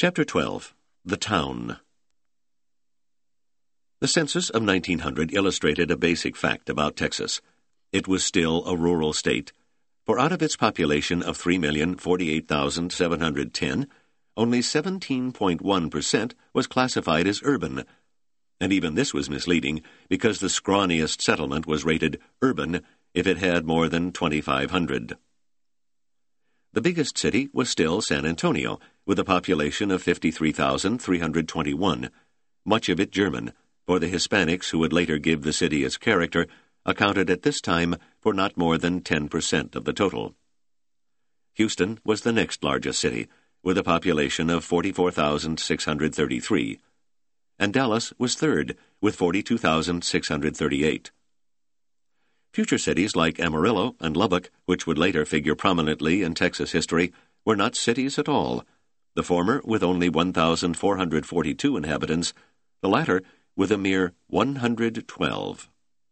Chapter 12. The Town. The census of 1900 illustrated a basic fact about Texas. It was still a rural state, for out of its population of 3,048,710, only 17.1% was classified as urban, and even this was misleading because the scrawniest settlement was rated urban if it had more than 2,500. The biggest city was still San Antonio, with a population of 53,321, much of it German, for the Hispanics who would later give the city its character accounted at this time for not more than 10% of the total. Houston was the next largest city, with a population of 44,633, and Dallas was third, with 42,638. Future cities like Amarillo and Lubbock, which would later figure prominently in Texas history, were not cities at all, the former with only 1,442 inhabitants, the latter with a mere 112.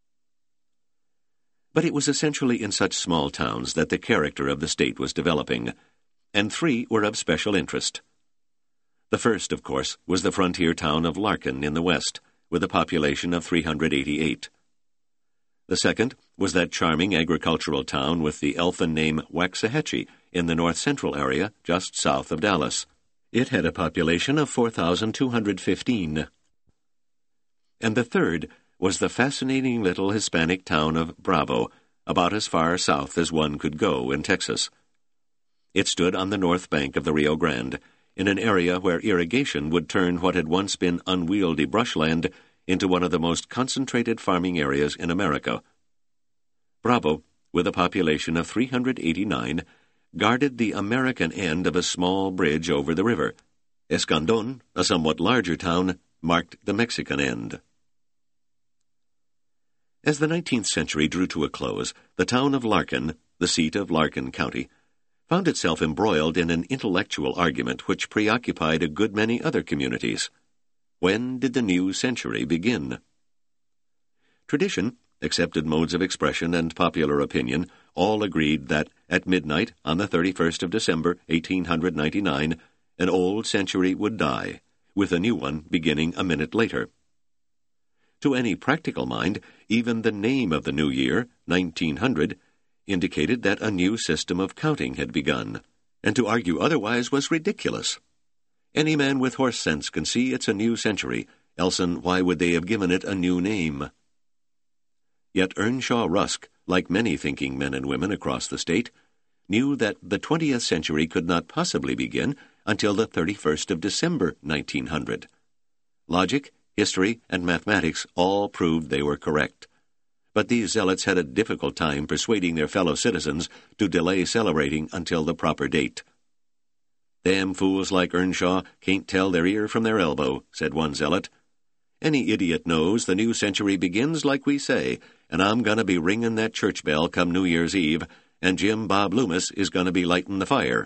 But it was essentially in such small towns that the character of the state was developing, and three were of special interest. The first, of course, was the frontier town of Larkin in the west, with a population of 388. The second was that charming agricultural town with the elfin name Waxahachie in the north-central area just south of Dallas. It had a population of 4,215. And the third was the fascinating little Hispanic town of Bravo, about as far south as one could go in Texas. It stood on the north bank of the Rio Grande, in an area where irrigation would turn what had once been unwieldy brushland into one of the most concentrated farming areas in America. Bravo, with a population of 389, guarded the American end of a small bridge over the river. Escandon, a somewhat larger town, marked the Mexican end. As the 19th century drew to a close, the town of Larkin, the seat of Larkin County, found itself embroiled in an intellectual argument which preoccupied a good many other communities. When did the new century begin? Tradition, accepted modes of expression, and popular opinion all agreed that at midnight on the 31st of December, 1899, an old century would die, with a new one beginning a minute later. To any practical mind, even the name of the new year, 1900, indicated that a new system of counting had begun, and to argue otherwise was ridiculous. Any man with horse sense can see it's a new century, else why would they have given it a new name? Yet Earnshaw Rusk, like many thinking men and women across the state, knew that the 20th century could not possibly begin until the 31st of December, 1900. Logic, history, and mathematics all proved they were correct. But these zealots had a difficult time persuading their fellow citizens to delay celebrating until the proper date. "Damn fools like Earnshaw can't tell their ear from their elbow," said one zealot. "Any idiot knows the new century begins like we say, and I'm going to be ringing that church bell come New Year's Eve, and Jim Bob Loomis is going to be lighting the fire."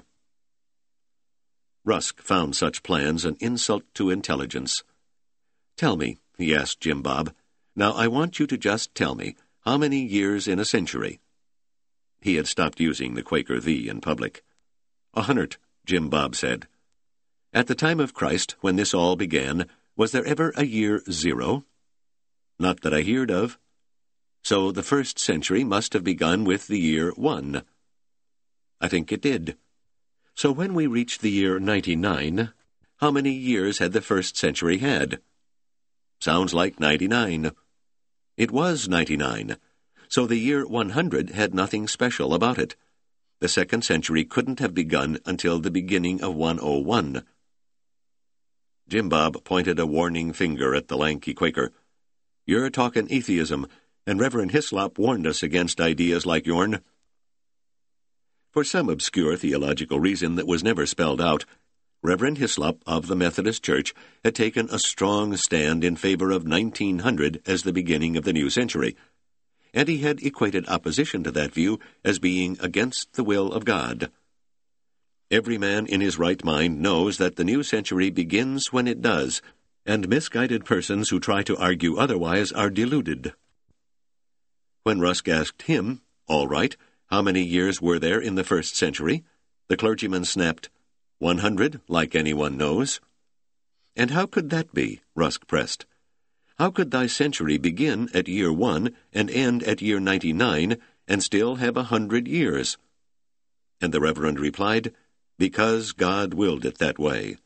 Rusk found such plans an insult to intelligence. "Tell me," he asked Jim Bob, "now I want you to just tell me, how many years in a century?" He had stopped using the Quaker thee in public. 100, Jim Bob said. "At the time of Christ, when this all began, was there ever a year 0? "Not that I heard of." "So the first century must have begun with the year 1. "I think it did." "So when we reached the year 99, how many years had the first century had?" "Sounds like 99. "It was 99. So the year 100 had nothing special about it. The second century couldn't have begun until the beginning of 101. Jim Bob pointed a warning finger at the lanky Quaker. "You're talking atheism, and Reverend Hislop warned us against ideas like yourn." For some obscure theological reason that was never spelled out, Reverend Hislop of the Methodist Church had taken a strong stand in favor of 1900 as the beginning of the new century, and he had equated opposition to that view as being against the will of God. Every man in his right mind knows that the new century begins when it does, and misguided persons who try to argue otherwise are deluded. When Rusk asked him, "All right, how many years were there in the first century?" the clergyman snapped, 100, like anyone knows. And how could that be? Rusk pressed. How could thy century begin at year 1 and end at year 99 and still have 100 years? And the Reverend replied, Because God willed it that way.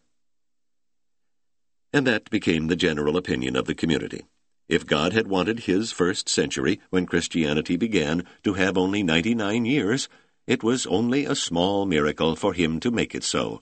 And that became the general opinion of the community. If God had wanted his first century, when Christianity began, to have only 99 years, it was only a small miracle for him to make it so.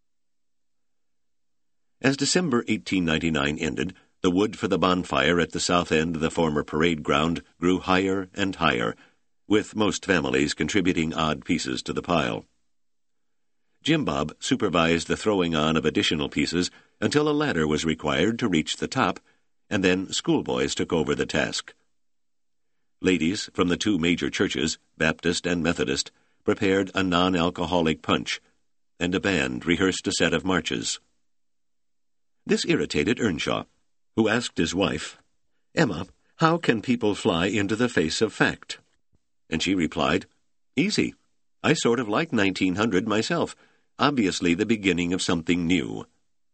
As December 1899 ended, the wood for the bonfire at the south end of the former parade ground grew higher and higher, with most families contributing odd pieces to the pile. Jim Bob supervised the throwing on of additional pieces until a ladder was required to reach the top, and then schoolboys took over the task. Ladies from the two major churches, Baptist and Methodist, prepared a non-alcoholic punch, and a band rehearsed a set of marches. This irritated Earnshaw, who asked his wife, Emma, how can people fly into the face of fact? And she replied, Easy. I sort of like 1900 myself. Obviously the beginning of something new.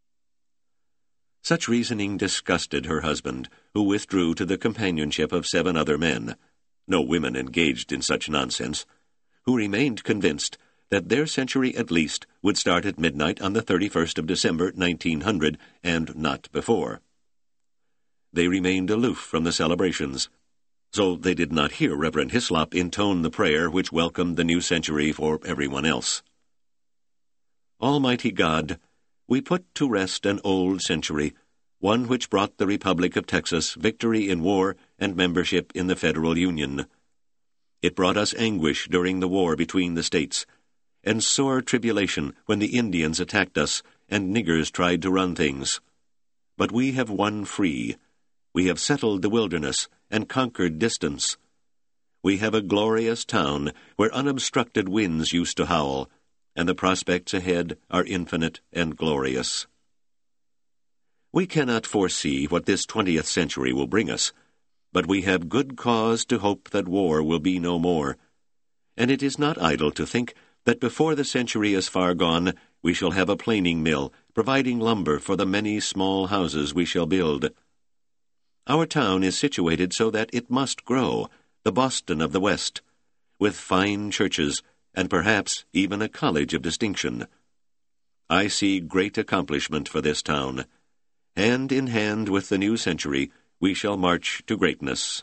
Such reasoning disgusted her husband, who withdrew to the companionship of 7 other men, no women engaged in such nonsense, who remained convinced that their century at least would start at midnight on the 31st of December, 1900, and not before. They remained aloof from the celebrations, so they did not hear Reverend Hislop intone the prayer which welcomed the new century for everyone else. Almighty God, we put to rest an old century, one which brought the Republic of Texas victory in war and membership in the Federal Union. It brought us anguish during the war between the states, and sore tribulation when the Indians attacked us and niggers tried to run things. But we have won free. We have settled the wilderness and conquered distance. We have a glorious town where unobstructed winds used to howl, and the prospects ahead are infinite and glorious. We cannot foresee what this 20th century will bring us, but we have good cause to hope that war will be no more, and it is not idle to think that before the century is far gone, we shall have a planing mill, providing lumber for the many small houses we shall build. Our town is situated so that it must grow, the Boston of the West, with fine churches, and perhaps even a college of distinction. I see great accomplishment for this town. Hand in hand with the new century, we shall march to greatness.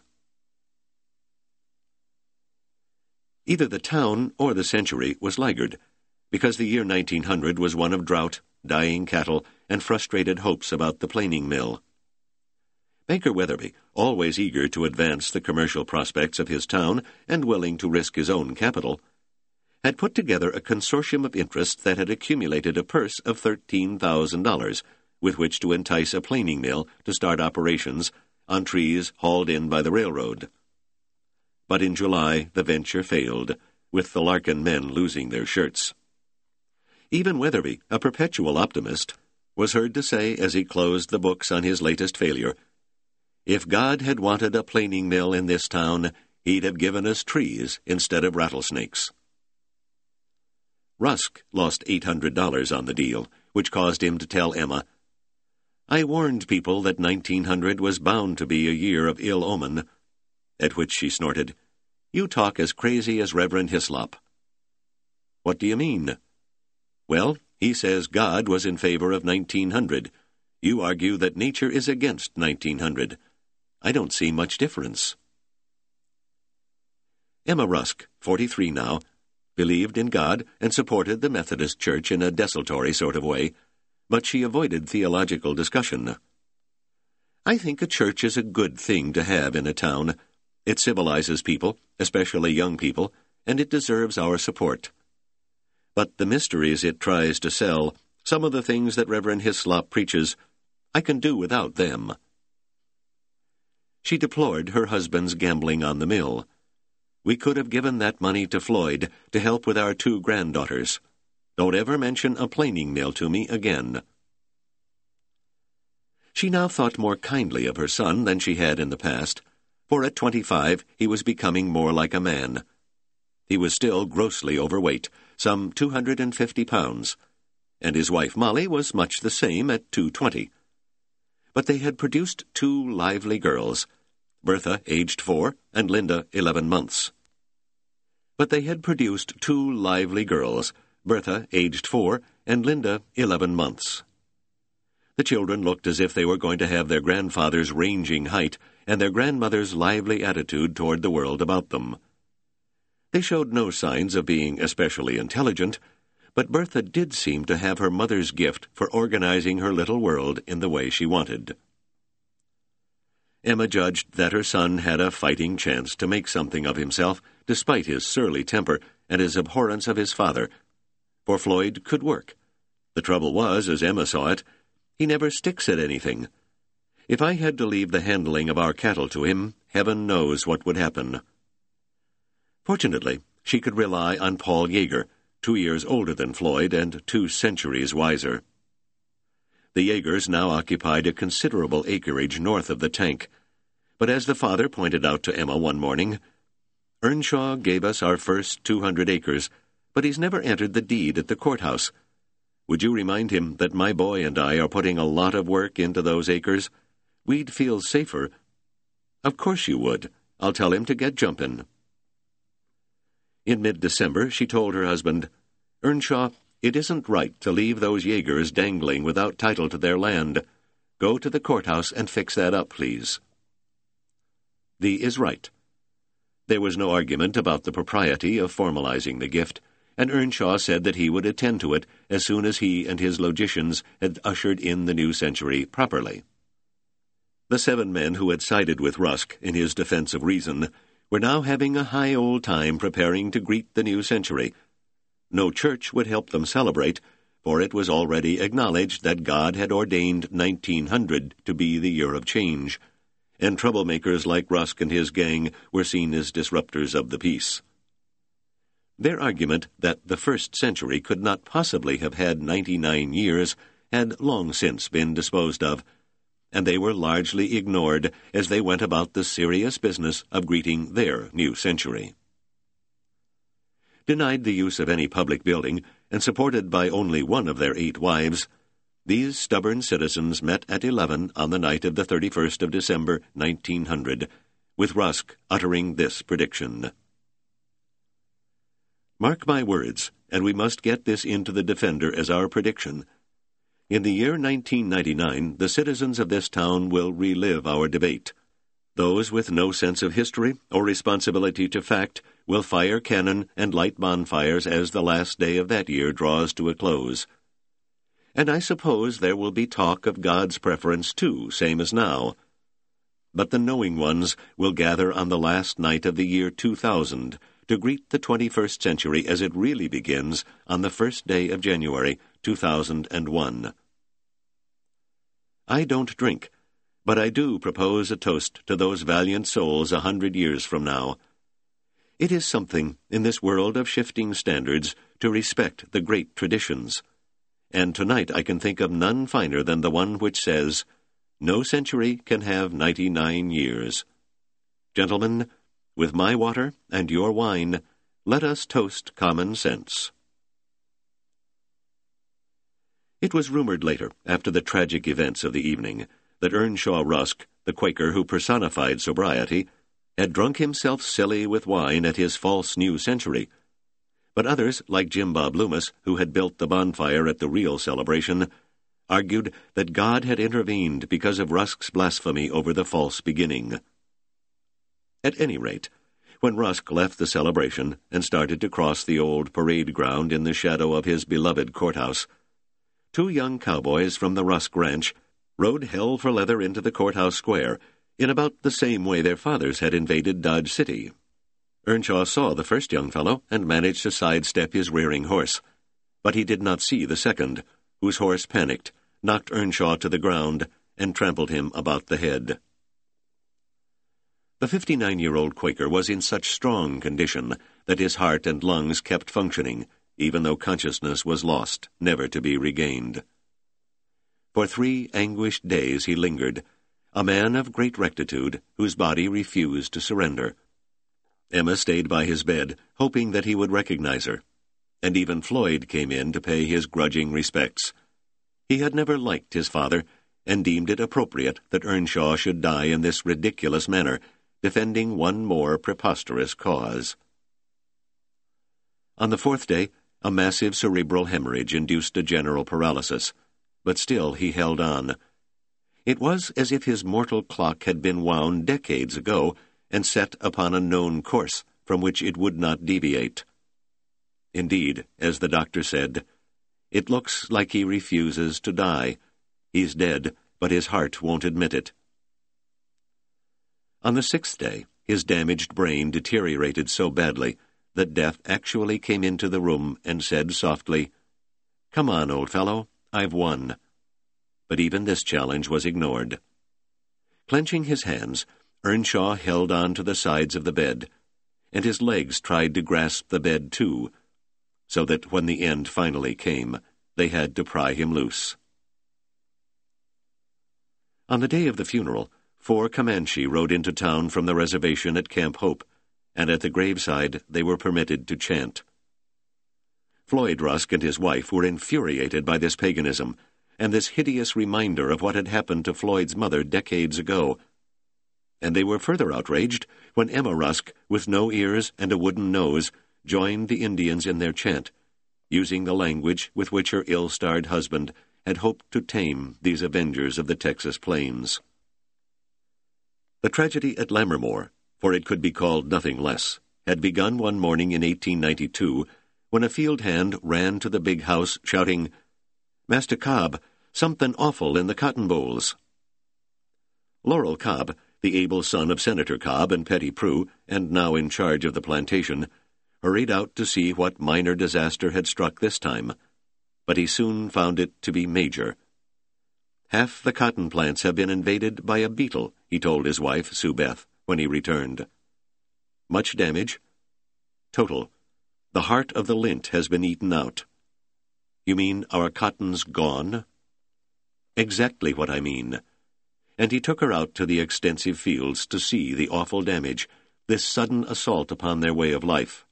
Either the town or the century was laggard, because the year 1900 was one of drought, dying cattle, and frustrated hopes about the planing mill. Banker Weatherby, always eager to advance the commercial prospects of his town and willing to risk his own capital, had put together a consortium of interests that had accumulated a purse of $13,000, with which to entice a planing mill to start operations on trees hauled in by the railroad. But in July the venture failed, with the Larkin men losing their shirts. Even Weatherby, a perpetual optimist, was heard to say as he closed the books on his latest failure, If God had wanted a planing mill in this town, he'd have given us trees instead of rattlesnakes. Rusk lost $800 on the deal, which caused him to tell Emma, I warned people that 1900 was bound to be a year of ill omen, at which she snorted, You talk as crazy as Reverend Hislop. What do you mean? Well, he says God was in favor of 1900. You argue that nature is against 1900. I don't see much difference. Emma Rusk, 43 now, believed in God and supported the Methodist Church in a desultory sort of way, but she avoided theological discussion. I think a church is a good thing to have in a town. It civilizes people, especially young people, and it deserves our support. But the mysteries it tries to sell, some of the things that Reverend Hislop preaches, I can do without them. She deplored her husband's gambling on the mill. We could have given that money to Floyd to help with our 2 granddaughters. Don't ever mention a planing mill to me again. She now thought more kindly of her son than she had in the past, for at 25 he was becoming more like a man. He was still grossly overweight, some 250 pounds, and his wife Molly was much the same at 2:20. But they had produced 2 lively girls, Bertha, aged 4, and Linda, 11 months. But they had produced 2 lively girls, Bertha, aged 4, and Linda, 11 months. The children looked as if they were going to have their grandfather's ranging height and their grandmother's lively attitude toward the world about them. They showed no signs of being especially intelligent, but Bertha did seem to have her mother's gift for organizing her little world in the way she wanted. Emma judged that her son had a fighting chance to make something of himself, despite his surly temper and his abhorrence of his father, for Floyd could work. The trouble was, as Emma saw it, he never sticks at anything. If I had to leave the handling of our cattle to him, heaven knows what would happen. Fortunately, she could rely on Paul Yeager, 2 years older than Floyd and 2 centuries wiser. The Yeagers now occupied a considerable acreage north of the tank, but as the father pointed out to Emma one morning, "Earnshaw gave us our first 200 acres, but he's never entered the deed at the courthouse. Would you remind him that my boy and I are putting a lot of work into those acres? We'd feel safer." "Of course you would. I'll tell him to get jumpin'." In mid-December, she told her husband, "Earnshaw, it isn't right to leave those Yeagers dangling without title to their land. Go to the courthouse and fix that up, please." Thee is right. There was no argument about the propriety of formalizing the gift, and Earnshaw said that he would attend to it as soon as he and his logicians had ushered in the new century properly. The 7 men who had sided with Rusk in his defense of reason were now having a high old time preparing to greet the new century. No church would help them celebrate, for it was already acknowledged that God had ordained 1900 to be the year of change, and troublemakers like Rusk and his gang were seen as disruptors of the peace. Their argument that the first century could not possibly have had 99 years had long since been disposed of, and they were largely ignored as they went about the serious business of greeting their new century. Denied the use of any public building, and supported by only one of their 8 wives, these stubborn citizens met at 11 on the night of the 31st of December, 1900, with Rusk uttering this prediction. "Mark my words, and we must get this into the Defender as our prediction. In the year 1999, the citizens of this town will relive our debate. Those with no sense of history or responsibility to fact will fire cannon and light bonfires as the last day of that year draws to a close. And I suppose there will be talk of God's preference too, same as now. But the knowing ones will gather on the last night of the year 2000 to greet the 21st century as it really begins on the first day of January 2001. I don't drink, but I do propose a toast to those valiant souls 100 years from now. It is something, in this world of shifting standards, to respect the great traditions. And tonight I can think of none finer than the one which says, 'No century can have 99 years.' Gentlemen, with my water and your wine, let us toast common sense." It was rumored later, after the tragic events of the evening, that Earnshaw Rusk, the Quaker who personified sobriety, had drunk himself silly with wine at his false new century. But others, like Jim Bob Loomis, who had built the bonfire at the real celebration, argued that God had intervened because of Rusk's blasphemy over the false beginning. At any rate, when Rusk left the celebration and started to cross the old parade ground in the shadow of his beloved courthouse, 2 young cowboys from the Rusk Ranch rode hell for leather into the courthouse square in about the same way their fathers had invaded Dodge City. Earnshaw saw the first young fellow and managed to sidestep his rearing horse, but he did not see the second, whose horse panicked, knocked Earnshaw to the ground, and trampled him about the head. The 59-year-old Quaker was in such strong condition that his heart and lungs kept functioning, even though consciousness was lost, never to be regained. For 3 anguished days he lingered, a man of great rectitude, whose body refused to surrender. Emma stayed by his bed, hoping that he would recognize her. and even Floyd came in to pay his grudging respects. He had never liked his father, and deemed it appropriate that Earnshaw should die in this ridiculous manner, defending one more preposterous cause. On the fourth day, a massive cerebral hemorrhage induced a general paralysis, but still he held on. It was as if his mortal clock had been wound decades ago and set upon a known course from which it would not deviate. Indeed, as the doctor said, "It looks like he refuses to die. He's dead, but his heart won't admit it." On the sixth day, his damaged brain deteriorated so badly that Death actually came into the room and said softly, "Come on, old fellow, I've won." But even this challenge was ignored. Clenching his hands, Earnshaw held on to the sides of the bed, and his legs tried to grasp the bed too, so that when the end finally came, they had to pry him loose. On the day of the funeral, 4 Comanche rode into town from the reservation at Camp Hope, and at the graveside they were permitted to chant. Floyd Rusk and his wife were infuriated by this paganism, and this hideous reminder of what had happened to Floyd's mother decades ago. And they were further outraged when Emma Rusk, with no ears and a wooden nose, joined the Indians in their chant, using the language with which her ill-starred husband had hoped to tame these avengers of the Texas plains. The tragedy at Lammermoor, for it could be called nothing less, had begun one morning in 1892 when a field hand ran to the big house shouting, "Master Cobb, something awful in the cotton bolls." Laurel Cobb, the able son of Senator Cobb and Petty Prue, and now in charge of the plantation, hurried out to see what minor disaster had struck this time, but he soon found it to be major. "Half the cotton plants have been invaded by a beetle," he told his wife, Sue Beth, when he returned. "Much damage?" "Total. The heart of the lint has been eaten out." "You mean our cotton's gone?" "Exactly what I mean." And he took her out to the extensive fields to see the awful damage, this sudden assault upon their way of life.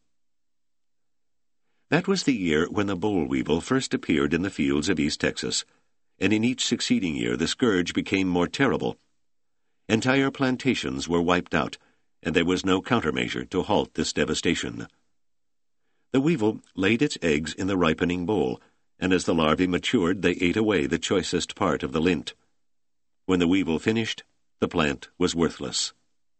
That was the year when the boll weevil first appeared in the fields of East Texas, and in each succeeding year the scourge became more terrible. Entire plantations were wiped out, and there was no countermeasure to halt this devastation. The weevil laid its eggs in the ripening boll, and as the larvae matured they ate away the choicest part of the lint. When the weevil finished, the plant was worthless.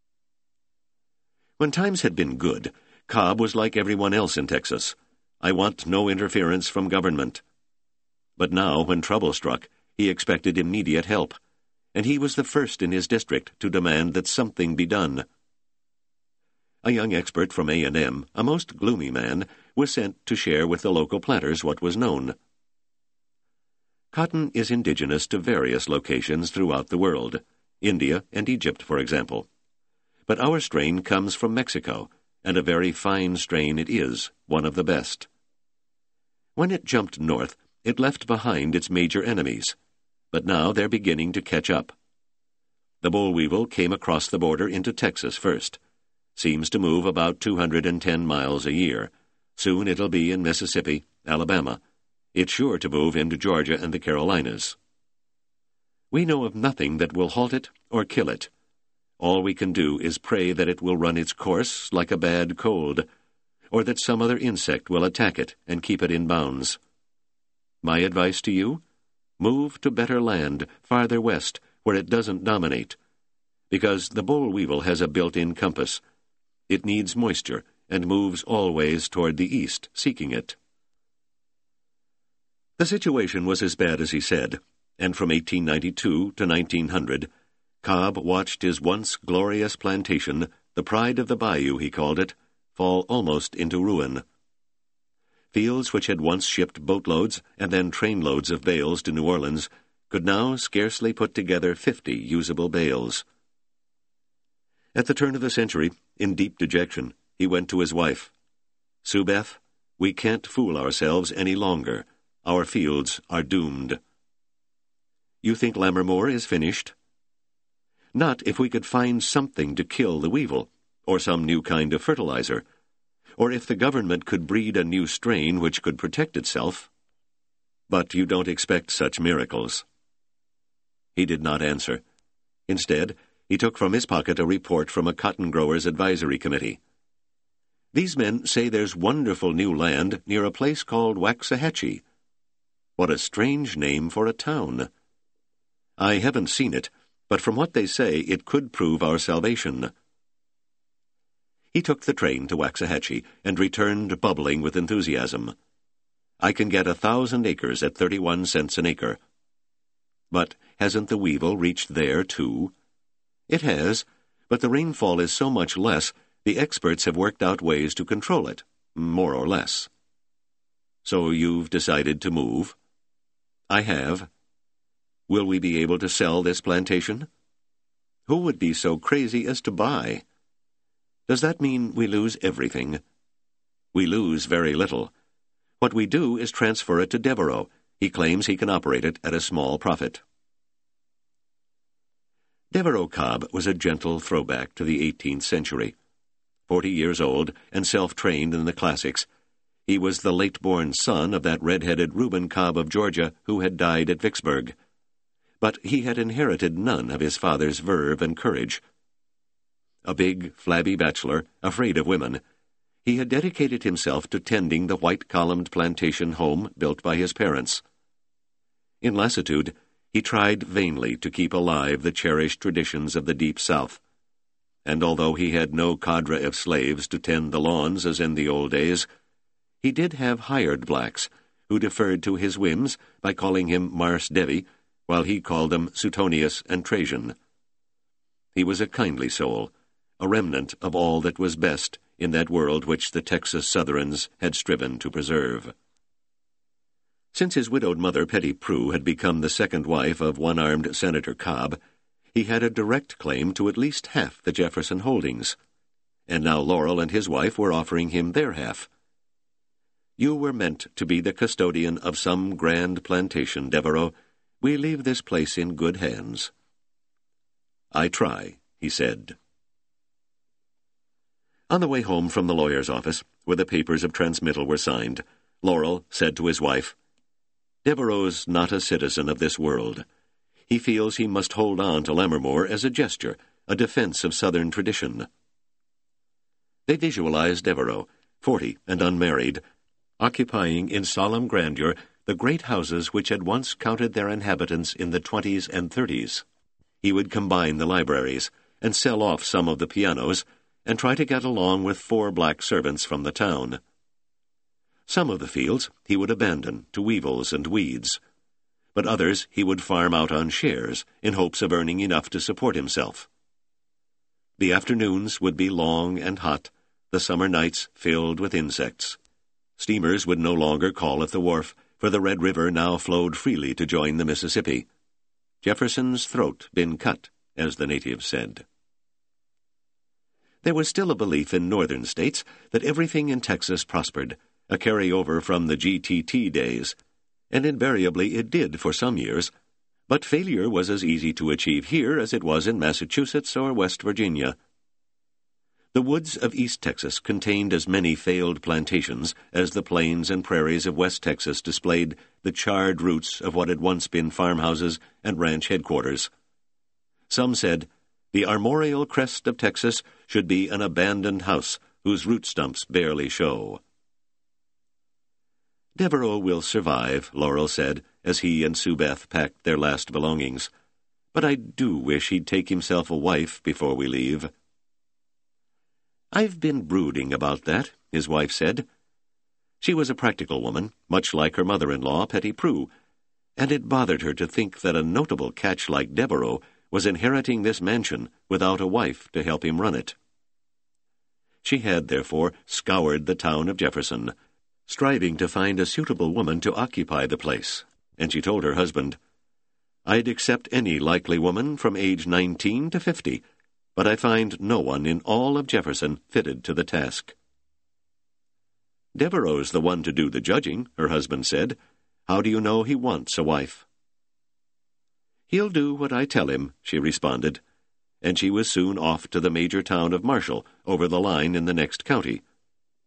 When times had been good, Cobb was like everyone else in Texas. "I want no interference from government." But now, when trouble struck, he expected immediate help, and he was the first in his district to demand that something be done. A young expert from A&M, a most gloomy man, was sent to share with the local planters what was known. Cotton is indigenous to various locations throughout the world, India and Egypt, for example. But our strain comes from Mexico, and a very fine strain it is, one of the best. When it jumped north, it left behind its major enemies, but now they're beginning to catch up. The boll weevil came across the border into Texas first. Seems to move about 210 miles a year. Soon it'll be in Mississippi, Alabama. It's sure to move into Georgia and the Carolinas. We know of nothing that will halt it or kill it. All we can do is pray that it will run its course like a bad cold, or that some other insect will attack it and keep it in bounds. My advice to you? Move to better land, farther west, where it doesn't dominate. Because the boll weevil has a built-in compass. It needs moisture and moves always toward the east, seeking it. The situation was as bad as he said, and from 1892 to 1900, Cobb watched his once glorious plantation, the pride of the bayou he called it, fall almost into ruin. Fields which had once shipped boatloads and then trainloads of bales to New Orleans could now scarcely put together 50 usable bales. At the turn of the century, in deep dejection, he went to his wife. "Sue Beth, we can't fool ourselves any longer. Our fields are doomed." "You think Lammermoor is finished?" "Not if we could find something to kill the weevil, or some new kind of fertilizer. or if the government could breed a new strain which could protect itself. But you don't expect such miracles." He did not answer. Instead, he took from his pocket a report from a cotton growers' advisory committee. "These men say there's wonderful new land near a place called Waxahachie." What a strange name for a town. "I haven't seen it, but from what they say, it could prove our salvation." He took the train to Waxahachie and returned bubbling with enthusiasm. "I can get 1,000 acres at 31 cents an acre." But hasn't the weevil reached there, too? It has, but the rainfall is so much less, the experts have worked out ways to control it, more or less. "So you've decided to move?" "I have." "Will we be able to sell this plantation?" "Who would be so crazy as to buy?" "Does that mean we lose everything?" "We lose very little. What we do is transfer it to Devereaux. He claims he can operate it at a small profit." Devereaux Cobb was a gentle throwback to the 18th century. 40 years old and self-trained in the classics, he was the late-born son of that red-headed Reuben Cobb of Georgia who had died at Vicksburg. But he had inherited none of his father's verve and courage. A big, flabby bachelor, afraid of women, he had dedicated himself to tending the white-columned plantation home built by his parents. In lassitude, he tried vainly to keep alive the cherished traditions of the Deep South, and although he had no cadre of slaves to tend the lawns as in the old days, he did have hired blacks who deferred to his whims by calling him Marse Devy, while he called them Suetonius and Trajan. He was a kindly soul, a remnant of all that was best in that world which the Texas Southrons had striven to preserve. Since his widowed mother, Petty Prue, had become the second wife of one-armed Senator Cobb, he had a direct claim to at least half the Jefferson holdings, and now Laurel and his wife were offering him their half. "You were meant to be the custodian of some grand plantation, Devereaux. We leave this place in good hands." "I try," he said. On the way home from the lawyer's office, where the papers of transmittal were signed, Laurel said to his wife, "Devereaux's not a citizen of this world. He feels he must hold on to Lammermoor as a gesture, a defense of Southern tradition." They visualized Devereaux, 40 and unmarried, occupying in solemn grandeur the great houses which had once counted their inhabitants in the 20s and 30s. He would combine the libraries, and sell off some of the pianos, and try to get along with 4 black servants from the town. Some of the fields he would abandon to weevils and weeds, but others he would farm out on shares in hopes of earning enough to support himself. The afternoons would be long and hot, the summer nights filled with insects. Steamers would no longer call at the wharf, for the Red River now flowed freely to join the Mississippi. Jefferson's throat been cut, as the natives said. There was still a belief in northern states that everything in Texas prospered, a carryover from the GTT days, and invariably it did for some years, but failure was as easy to achieve here as it was in Massachusetts or West Virginia. The woods of East Texas contained as many failed plantations as the plains and prairies of West Texas displayed the charred roots of what had once been farmhouses and ranch headquarters. Some said, "The armorial crest of Texas should be an abandoned house whose root stumps barely show." "Devereaux will survive," Laurel said, as he and Sue Beth packed their last belongings. "But I do wish he'd take himself a wife before we leave." "I've been brooding about that," his wife said. She was a practical woman, much like her mother-in-law, Petty Prue, and it bothered her to think that a notable catch like Devereaux was inheriting this mansion without a wife to help him run it. She had, therefore, scoured the town of Jefferson, striving to find a suitable woman to occupy the place, and she told her husband, "I'd accept any likely woman from age 19 to 50, but I find no one in all of Jefferson fitted to the task." "Devereaux's the one to do the judging," her husband said. "How do you know he wants a wife?" "He'll do what I tell him," she responded, and she was soon off to the major town of Marshall, over the line in the next county.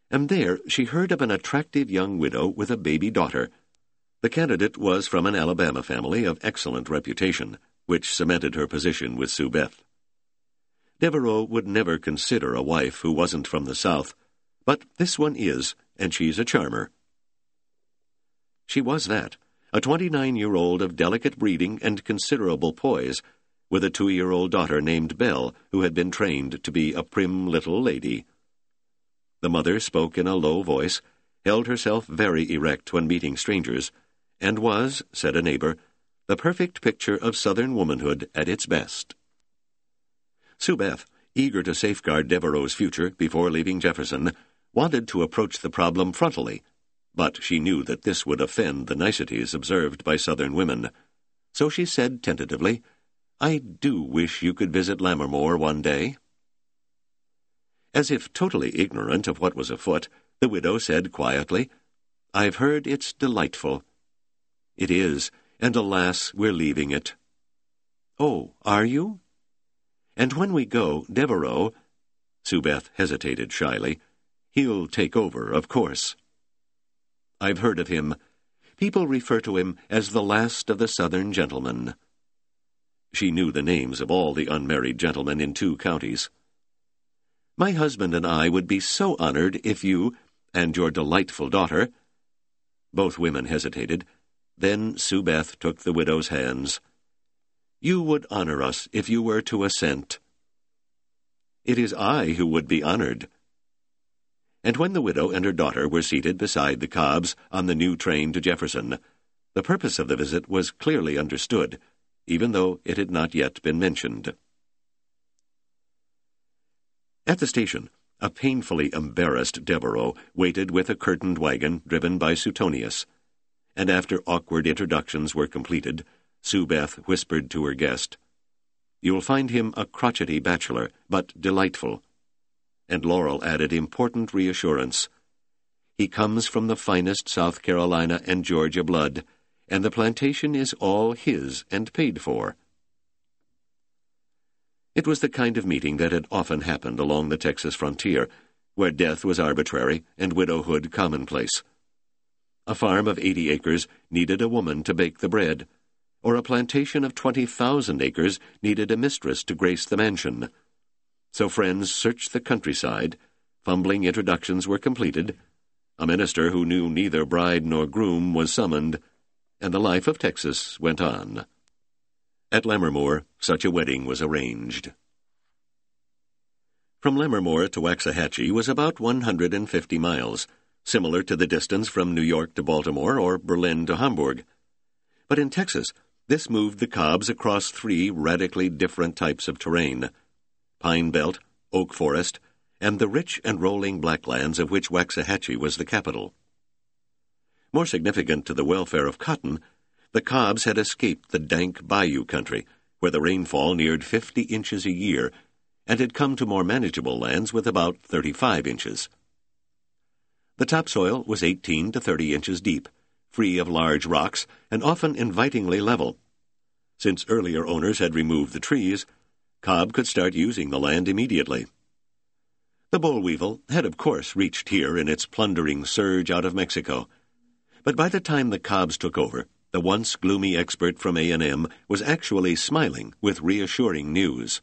and there she heard of an attractive young widow with a baby daughter. The candidate was from an Alabama family of excellent reputation, which cemented her position with Sue Beth. Devereaux would never consider a wife who wasn't from the South, but this one is, and she's a charmer. She was that, a 29-year-old of delicate breeding and considerable poise, with a 2-year-old daughter named Belle, who had been trained to be a prim little lady. The mother spoke in a low voice, held herself very erect when meeting strangers, and was, said a neighbor, the perfect picture of Southern womanhood at its best. Sue Beth, eager to safeguard Devereaux's future before leaving Jefferson, wanted to approach the problem frontally, but she knew that this would offend the niceties observed by Southern women. So she said tentatively, "I do wish you could visit Lammermoor one day." As if totally ignorant of what was afoot, the widow said quietly, "I've heard it's delightful." "It is, and alas, we're leaving it." "Oh, are you?" "And when we go, Devereaux—" Sue Beth hesitated shyly. "He'll take over, of course." "I've heard of him. People refer to him as the last of the Southern gentlemen." She knew the names of all the unmarried gentlemen in 2 counties. "My husband and I would be so honored if you, and your delightful daughter—" Both women hesitated. Then Sue Beth took the widow's hands. "You would honor us if you were to assent." "It is I who would be honored." And when the widow and her daughter were seated beside the Cobbs on the new train to Jefferson, the purpose of the visit was clearly understood, even though it had not yet been mentioned. At the station, a painfully embarrassed Devereaux waited with a curtained wagon driven by Suetonius, and after awkward introductions were completed, Sue Beth whispered to her guest, "You'll find him a crotchety bachelor, but delightful." And Laurel added important reassurance, "He comes from the finest South Carolina and Georgia blood, and the plantation is all his and paid for." It was the kind of meeting that had often happened along the Texas frontier, where death was arbitrary and widowhood commonplace. A farm of 80 acres needed a woman to bake the bread, or a plantation of 20,000 acres needed a mistress to grace the mansion. So friends searched the countryside, fumbling introductions were completed, a minister who knew neither bride nor groom was summoned, and the life of Texas went on. At Lammermoor, such a wedding was arranged. From Lammermoor to Waxahachie was about 150 miles, similar to the distance from New York to Baltimore or Berlin to Hamburg. But in Texas, this moved the Cobbs across 3 radically different types of terrain: pine belt, oak forest, and the rich and rolling blacklands of which Waxahachie was the capital. More significant to the welfare of cotton, the Cobbs had escaped the dank bayou country, where the rainfall neared 50 inches a year, and had come to more manageable lands with about 35 inches. The topsoil was 18 to 30 inches deep, free of large rocks, and often invitingly level. Since earlier owners had removed the trees, Cobb could start using the land immediately. The boll weevil had of course reached here in its plundering surge out of Mexico, but by the time the Cobbs took over, the once gloomy expert from A&M was actually smiling with reassuring news.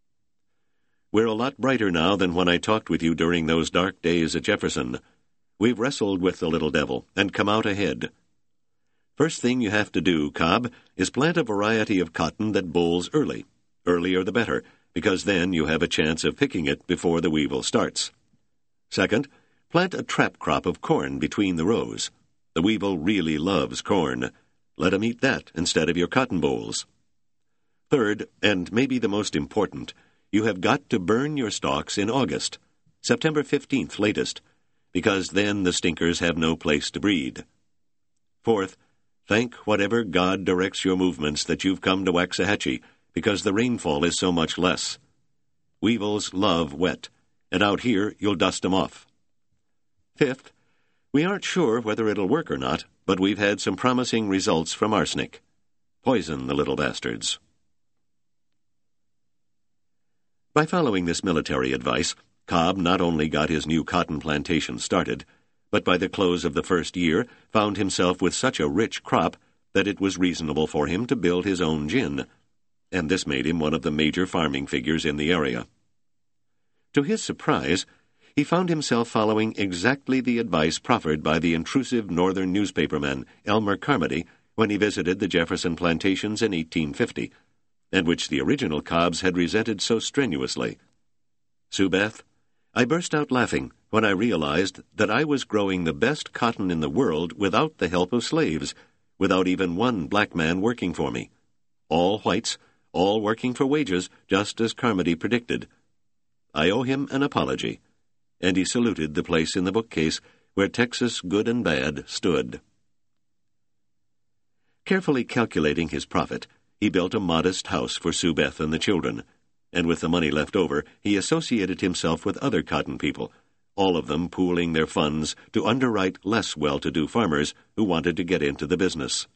"We're a lot brighter now than when I talked with you during those dark days at Jefferson. We've wrestled with the little devil and come out ahead. First thing you have to do, Cobb, is plant a variety of cotton that bolls early. Earlier the better, because then you have a chance of picking it before the weevil starts. Second, plant a trap crop of corn between the rows. The weevil really loves corn. Let him eat that instead of your cotton bolls. Third, and maybe the most important, you have got to burn your stalks in August, September 15th latest, because then the stinkers have no place to breed. Fourth, thank whatever God directs your movements that you've come to Waxahachie, because the rainfall is so much less. Weevils love wet, and out here you'll dust 'em off. Fifth, we aren't sure whether it'll work or not, but we've had some promising results from arsenic. Poison the little bastards." By following this military advice, Cobb not only got his new cotton plantation started, but by the close of the first year found himself with such a rich crop that it was reasonable for him to build his own gin, and this made him one of the major farming figures in the area. To his surprise, he found himself following exactly the advice proffered by the intrusive northern newspaperman Elmer Carmody when he visited the Jefferson plantations in 1850, and which the original Cobbs had resented so strenuously. "Sue Beth, I burst out laughing when I realized that I was growing the best cotton in the world without the help of slaves, without even one black man working for me. All whites, all working for wages, just as Carmody predicted. I owe him an apology." And he saluted the place in the bookcase where Texas Good and Bad stood. Carefully calculating his profit, he built a modest house for Sue Beth and the children, and with the money left over, he associated himself with other cotton people, all of them pooling their funds to underwrite less well-to-do farmers who wanted to get into the business.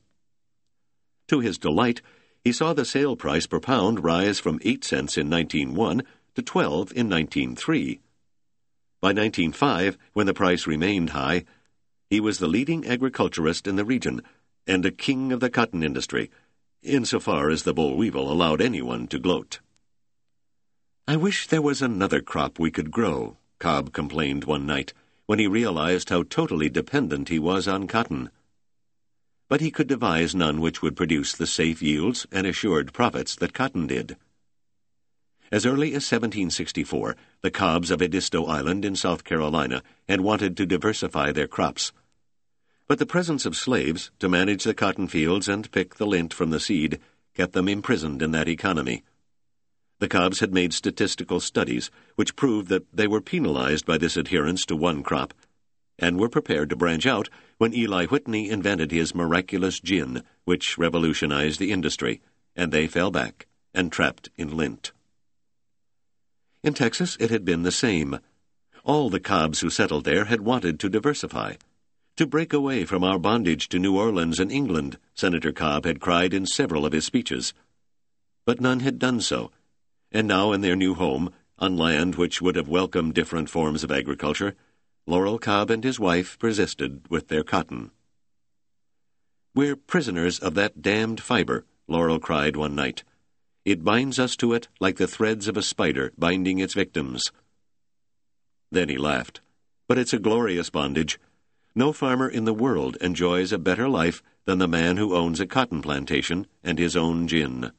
To his delight, he saw the sale price per pound rise from 8 cents in 1901 to 12 in 1903. By 1905, when the price remained high, he was the leading agriculturist in the region and a king of the cotton industry, insofar as the boll weevil allowed anyone to gloat. "I wish there was another crop we could grow," Cobb complained one night, when he realized how totally dependent he was on cotton. But he could devise none which would produce the safe yields and assured profits that cotton did. As early as 1764, the Cobbs of Edisto Island in South Carolina had wanted to diversify their crops. But the presence of slaves to manage the cotton fields and pick the lint from the seed kept them imprisoned in that economy. The Cobbs had made statistical studies which proved that they were penalized by this adherence to one crop, and were prepared to branch out when Eli Whitney invented his miraculous gin, which revolutionized the industry, and they fell back, entrapped in lint. In Texas it had been the same. All the Cobbs who settled there had wanted to diversify. "To break away from our bondage to New Orleans and England," Senator Cobb had cried in several of his speeches. But none had done so, and now in their new home, on land which would have welcomed different forms of agriculture, Laurel Cobb and his wife persisted with their cotton. "We're prisoners of that damned fiber," Laurel cried one night. "It binds us to it like the threads of a spider binding its victims." Then he laughed. "But it's a glorious bondage. No farmer in the world enjoys a better life than the man who owns a cotton plantation and his own gin."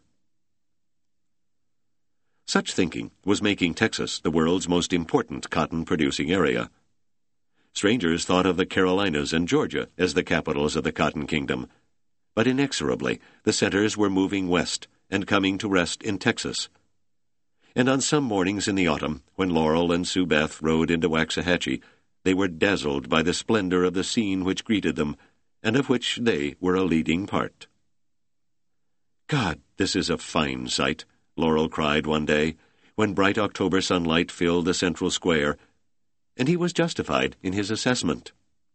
Such thinking was making Texas the world's most important cotton-producing area. Strangers thought of the Carolinas and Georgia as the capitals of the Cotton Kingdom, but inexorably the centers were moving west and coming to rest in Texas. And on some mornings in the autumn, when Laurel and Sue Beth rode into Waxahachie, they were dazzled by the splendor of the scene which greeted them, and of which they were a leading part. "God, this is a fine sight," Laurel cried one day, when bright October sunlight filled the central square, and he was justified in his assessment.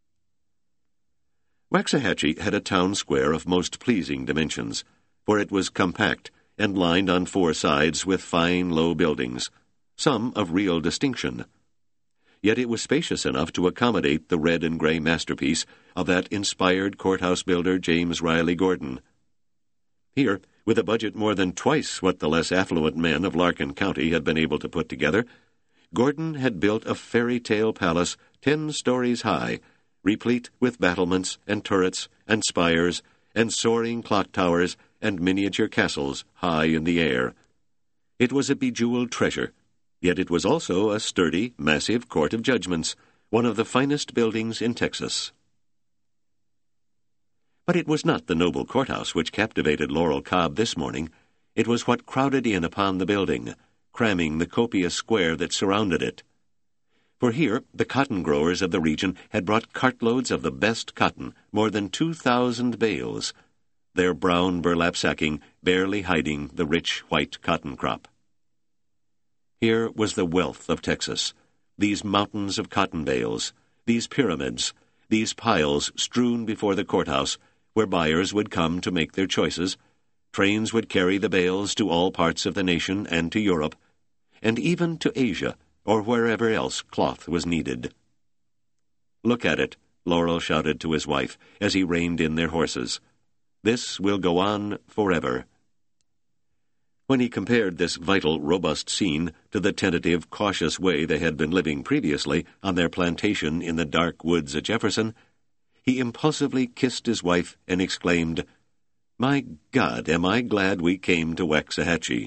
Waxahachie had a town square of most pleasing dimensions, for it was compact and lined on 4 sides with fine low buildings, some of real distinction. Yet it was spacious enough to accommodate the red and gray masterpiece of that inspired courthouse builder James Riley Gordon. Here, with a budget more than twice what the less affluent men of Larkin County had been able to put together, Gordon had built a fairy-tale palace 10 stories high, replete with battlements and turrets and spires and soaring clock towers and miniature castles high in the air. It was a bejeweled treasure, yet it was also a sturdy, massive court of judgments, one of the finest buildings in Texas. But it was not the noble courthouse which captivated Laurel Cobb this morning. It was what crowded in upon the building, cramming the copious square that surrounded it. For here the cotton growers of the region had brought cartloads of the best cotton, more than 2,000 bales, their brown burlap sacking barely hiding the rich white cotton crop. Here was the wealth of Texas, these mountains of cotton bales, these pyramids, these piles strewn before the courthouse, where buyers would come to make their choices. Trains would carry the bales to all parts of the nation and to Europe, and even to Asia, or wherever else cloth was needed. "Look at it," Laurel shouted to his wife as he reined in their horses. "This will go on forever." When he compared this vital, robust scene to the tentative, cautious way they had been living previously on their plantation in the dark woods at Jefferson, he impulsively kissed his wife and exclaimed, "My God, am I glad we came to Waxahachie."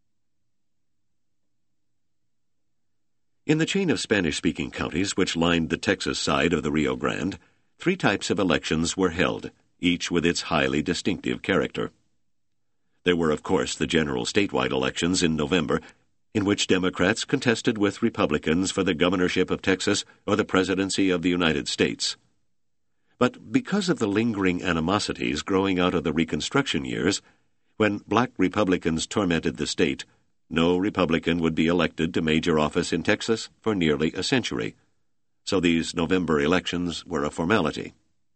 In the chain of Spanish-speaking counties which lined the Texas side of the Rio Grande, 3 types of elections were held, each with its highly distinctive character. There were, of course, the general statewide elections in November, in which Democrats contested with Republicans for the governorship of Texas or the presidency of the United States. But because of the lingering animosities growing out of the Reconstruction years, when black Republicans tormented the state, no Republican would be elected to major office in Texas for nearly a century. So these November elections were a formality.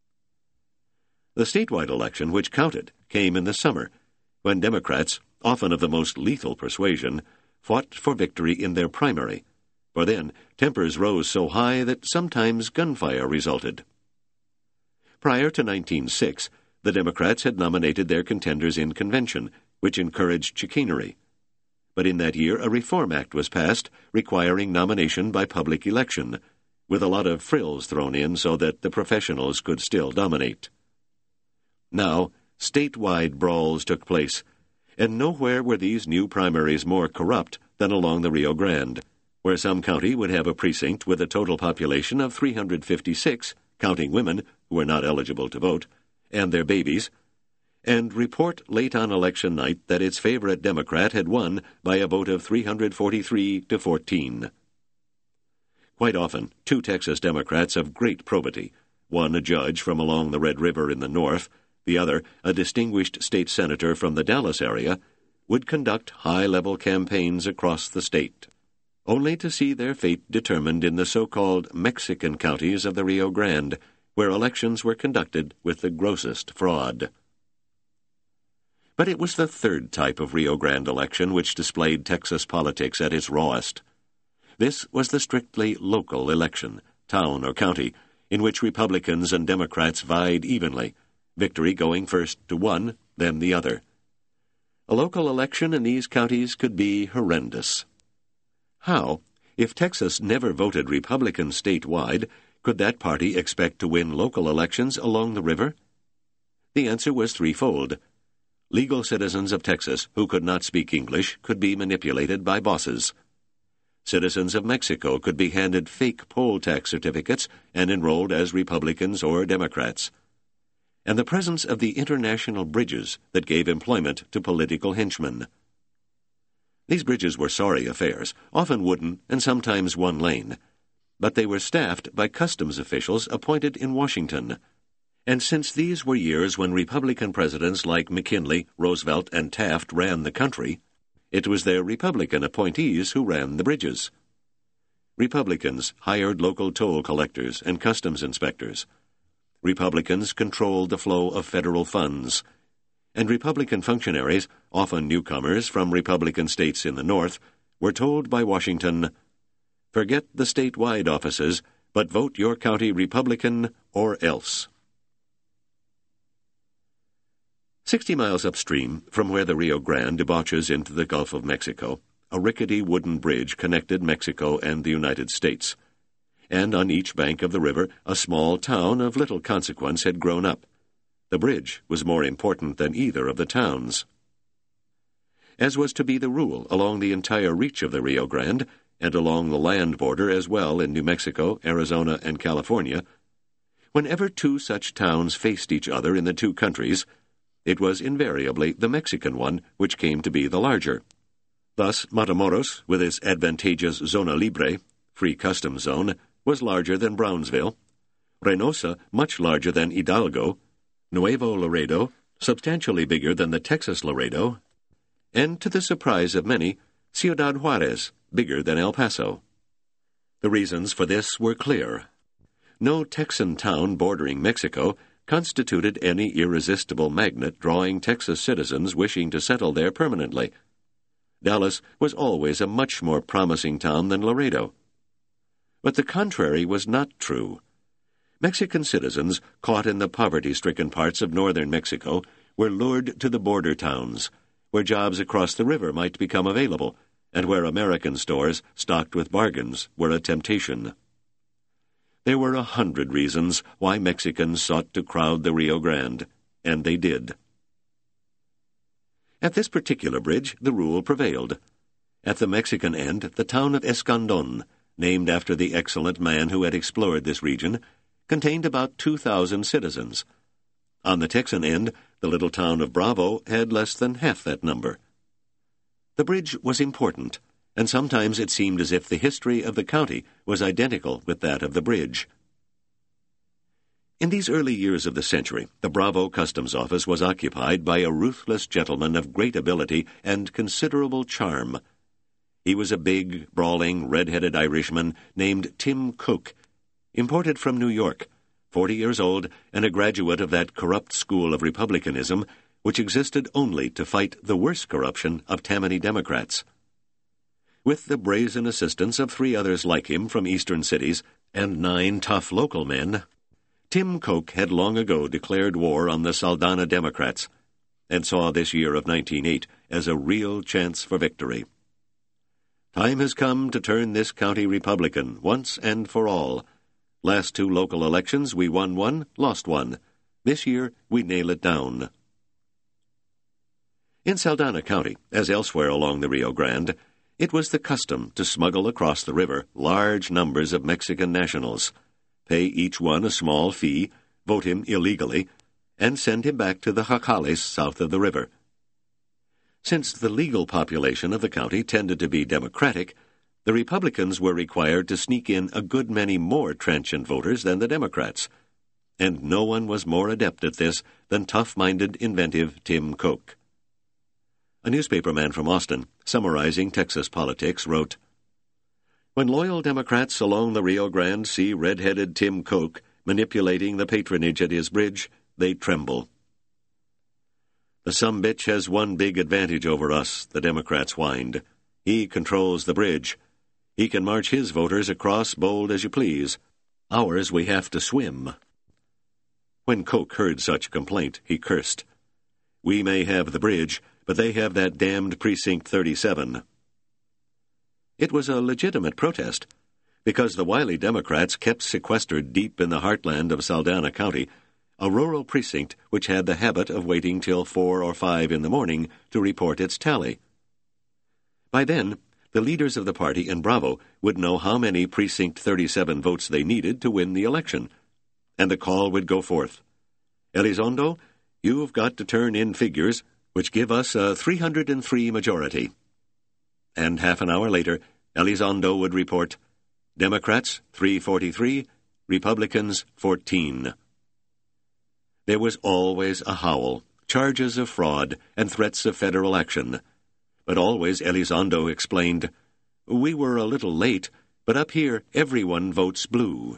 The statewide election, which counted, came in the summer, when Democrats, often of the most lethal persuasion, fought for victory in their primary, for then tempers rose so high that sometimes gunfire resulted. Prior to 1906, the Democrats had nominated their contenders in convention, which encouraged chicanery. But in that year a Reform Act was passed requiring nomination by public election, with a lot of frills thrown in so that the professionals could still dominate. Now, statewide brawls took place, and nowhere were these new primaries more corrupt than along the Rio Grande, where some county would have a precinct with a total population of 356, counting women who were not eligible to vote, and their babies, and report late on election night that its favorite Democrat had won by a vote of 343 to 14. Quite often, 2 Texas Democrats of great probity, one a judge from along the Red River in the north, the other a distinguished state senator from the Dallas area, would conduct high-level campaigns across the state, only to see their fate determined in the so-called Mexican counties of the Rio Grande, where elections were conducted with the grossest fraud. But it was the third type of Rio Grande election which displayed Texas politics at its rawest. This was the strictly local election, town or county, in which Republicans and Democrats vied evenly, victory going first to one, then the other. A local election in these counties could be horrendous. How, if Texas never voted Republican statewide, could that party expect to win local elections along the river? The answer was threefold. Legal citizens of Texas who could not speak English could be manipulated by bosses. Citizens of Mexico could be handed fake poll tax certificates and enrolled as Republicans or Democrats. And the presence of the international bridges that gave employment to political henchmen. These bridges were sorry affairs, often wooden and sometimes one lane, but they were staffed by customs officials appointed in Washington. And since these were years when Republican presidents like McKinley, Roosevelt, and Taft ran the country, it was their Republican appointees who ran the bridges. Republicans hired local toll collectors and customs inspectors. Republicans controlled the flow of federal funds. And Republican functionaries, often newcomers from Republican states in the North, were told by Washington, "Forget the statewide offices, but vote your county Republican or else." 60 miles upstream from where the Rio Grande debouches into the Gulf of Mexico, a rickety wooden bridge connected Mexico and the United States. And on each bank of the river a small town of little consequence had grown up. The bridge was more important than either of the towns. As was to be the rule along the entire reach of the Rio Grande, and along the land border as well in New Mexico, Arizona, and California, whenever 2 such towns faced each other in the 2 countries, it was invariably the Mexican one which came to be the larger. Thus, Matamoros, with its advantageous zona libre, free customs zone, was larger than Brownsville, Reynosa much larger than Hidalgo, Nuevo Laredo substantially bigger than the Texas Laredo, and, to the surprise of many, Ciudad Juarez bigger than El Paso. The reasons for this were clear. No Texan town bordering Mexico constituted any irresistible magnet drawing Texas citizens wishing to settle there permanently. Dallas was always a much more promising town than Laredo. But the contrary was not true. Mexican citizens caught in the poverty-stricken parts of northern Mexico were lured to the border towns, where jobs across the river might become available, and where American stores stocked with bargains were a temptation. There were 100 reasons why Mexicans sought to crowd the Rio Grande, and they did. At this particular bridge, the rule prevailed. At the Mexican end, the town of Escandon, named after the excellent man who had explored this region, contained about 2,000 citizens. On the Texan end, the little town of Bravo had less than half that number. The bridge was important, and sometimes it seemed as if the history of the county was identical with that of the bridge. In these early years of the century, the Bravo Customs Office was occupied by a ruthless gentleman of great ability and considerable charm. He was a big, brawling, red-headed Irishman named Tim Cook, imported from New York, 40 years old and a graduate of that corrupt school of republicanism which existed only to fight the worst corruption of Tammany Democrats. With the brazen assistance of 3 others like him from eastern cities and 9 tough local men, Tim Cook had long ago declared war on the Saldanha Democrats and saw this year of 1908 as a real chance for victory. Time has come to turn this county Republican once and for all. Last 2 local elections, we won 1, lost 1. This year, we nail it down. In Saldanha County, as elsewhere along the Rio Grande, it was the custom to smuggle across the river large numbers of Mexican nationals, pay each one a small fee, vote him illegally, and send him back to the jacales south of the river. Since the legal population of the county tended to be Democratic, the Republicans were required to sneak in a good many more transient voters than the Democrats, and no one was more adept at this than tough-minded, inventive Tim Cook. A newspaperman from Austin, summarizing Texas politics, wrote, "When loyal Democrats along the Rio Grande see red-headed Tim Cook manipulating the patronage at his bridge, they tremble. The sumbitch has one big advantage over us, the Democrats whined. He controls the bridge. He can march his voters across bold as you please. Ours we have to swim." When Cook heard such a complaint, he cursed. "We may have the bridge, but they have that damned Precinct 37. It was a legitimate protest, because the wily Democrats kept sequestered deep in the heartland of Saldanha County a rural precinct which had the habit of waiting till 4 or 5 in the morning to report its tally. By then, the leaders of the party in Bravo would know how many Precinct 37 votes they needed to win the election, and the call would go forth. "Elizondo, you've got to turn in figures which give us a 303 majority." And half an hour later, Elizondo would report, "Democrats, 343, Republicans, 14. There was always a howl, charges of fraud, and threats of federal action. But always Elizondo explained, "We were a little late, but up here everyone votes blue."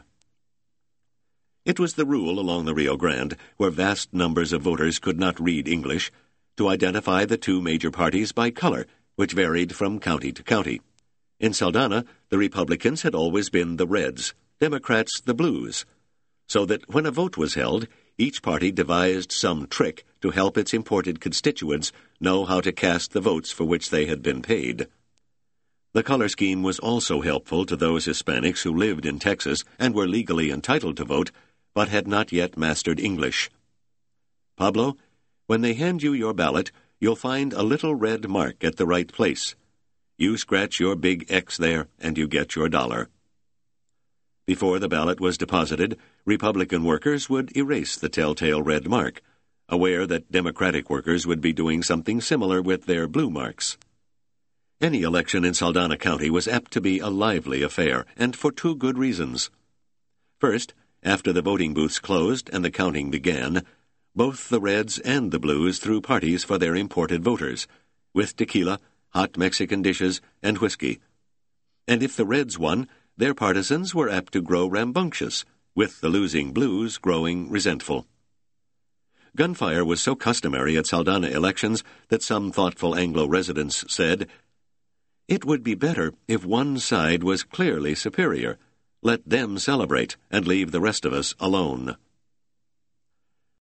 It was the rule along the Rio Grande, where vast numbers of voters could not read English, to identify the 2 major parties by color, which varied from county to county. In Saldanha, the Republicans had always been the Reds, Democrats the Blues, so that when a vote was held, each party devised some trick to help its imported constituents know how to cast the votes for which they had been paid. The color scheme was also helpful to those Hispanics who lived in Texas and were legally entitled to vote, but had not yet mastered English. "Pablo, when they hand you your ballot, you'll find a little red mark at the right place. You scratch your big X there, and you get your $1. Before the ballot was deposited, Republican workers would erase the telltale red mark, aware that Democratic workers would be doing something similar with their blue marks. Any election in Saldanha County was apt to be a lively affair, and for 2 good reasons. First, after the voting booths closed and the counting began, both the Reds and the Blues threw parties for their imported voters, with tequila, hot Mexican dishes, and whiskey. And if the Reds won, their partisans were apt to grow rambunctious, with the losing Blues growing resentful. Gunfire was so customary at Saldanha elections that some thoughtful Anglo residents said, It would be better if one side was clearly superior. Let them celebrate and leave the rest of us alone.